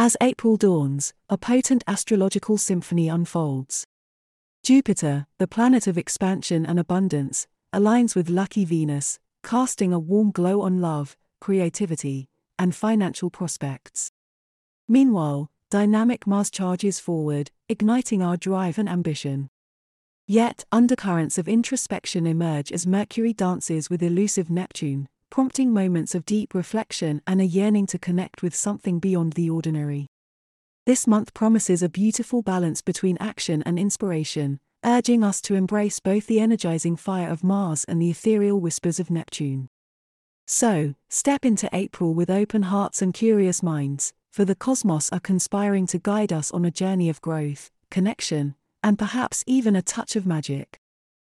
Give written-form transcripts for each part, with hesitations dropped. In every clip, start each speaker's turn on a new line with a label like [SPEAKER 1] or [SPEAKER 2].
[SPEAKER 1] As April dawns, a potent astrological symphony unfolds. Jupiter, the planet of expansion and abundance, aligns with lucky Venus, casting a warm glow on love, creativity, and financial prospects. Meanwhile, dynamic Mars charges forward, igniting our drive and ambition. Yet, undercurrents of introspection emerge as Mercury dances with elusive Neptune, prompting moments of deep reflection and a yearning to connect with something beyond the ordinary. This month promises a beautiful balance between action and inspiration, urging us to embrace both the energizing fire of Mars and the ethereal whispers of Neptune. So, step into April with open hearts and curious minds, for the cosmos are conspiring to guide us on a journey of growth, connection, and perhaps even a touch of magic.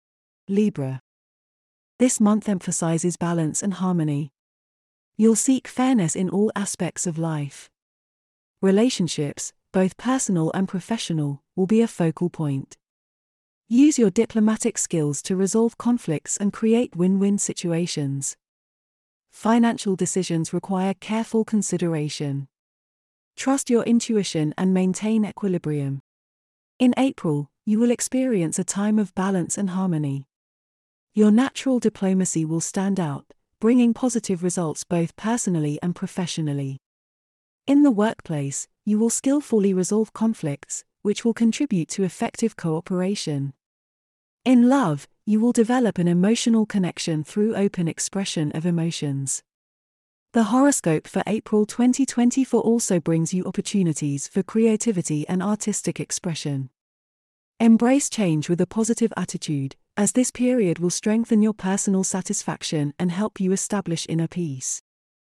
[SPEAKER 1] Libra. This month emphasizes balance and harmony. You'll seek fairness in all aspects of life. Relationships, both personal and professional, will be a focal point. Use your diplomatic skills to resolve conflicts and create win-win situations. Financial decisions require careful consideration. Trust your intuition and maintain equilibrium. In April, you will experience a time of balance and harmony. Your natural diplomacy will stand out, bringing positive results both personally and professionally. In the workplace, you will skillfully resolve conflicts, which will contribute to effective cooperation. In love, you will develop an emotional connection through open expression of emotions. The horoscope for April 2024 also brings you opportunities for creativity and artistic expression. Embrace change with a positive attitude, as this period will strengthen your personal satisfaction and help you establish inner peace.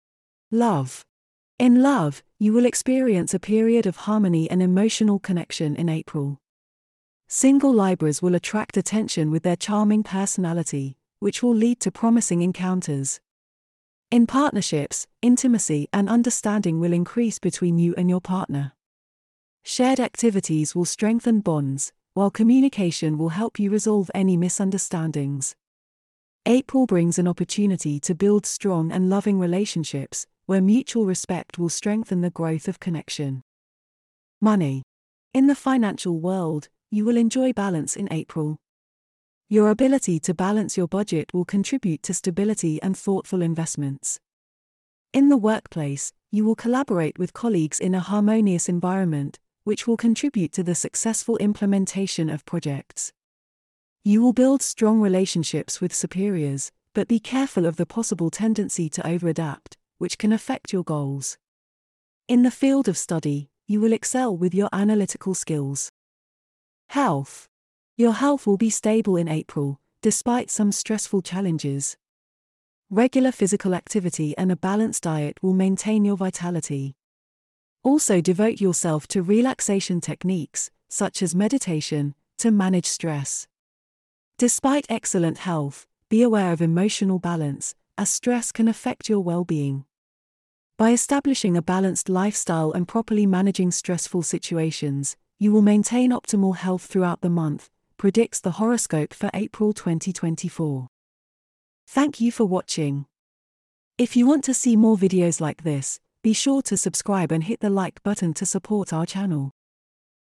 [SPEAKER 1] Love. In love, you will experience a period of harmony and emotional connection in April. Single Libras will attract attention with their charming personality, which will lead to promising encounters. In partnerships, intimacy and understanding will increase between you and your partner. Shared activities will strengthen bonds, while communication will help you resolve any misunderstandings. April brings an opportunity to build strong and loving relationships, where mutual respect will strengthen the growth of connection. Money. In the financial world, you will enjoy balance in April. Your ability to balance your budget will contribute to stability and thoughtful investments. In the workplace, you will collaborate with colleagues in a harmonious environment, which will contribute to the successful implementation of projects. You will build strong relationships with superiors, but be careful of the possible tendency to overadapt, which can affect your goals. In the field of study, you will excel with your analytical skills. Health. Your health will be stable in April, despite some stressful challenges. Regular physical activity and a balanced diet will maintain your vitality. Also devote yourself to relaxation techniques, such as meditation, to manage stress. Despite excellent health, be aware of emotional balance, as stress can affect your well-being. By establishing a balanced lifestyle and properly managing stressful situations, you will maintain optimal health throughout the month, predicts the horoscope for April 2024. Thank you for watching. If you want to see more videos like this, be sure to subscribe and hit the like button to support our channel.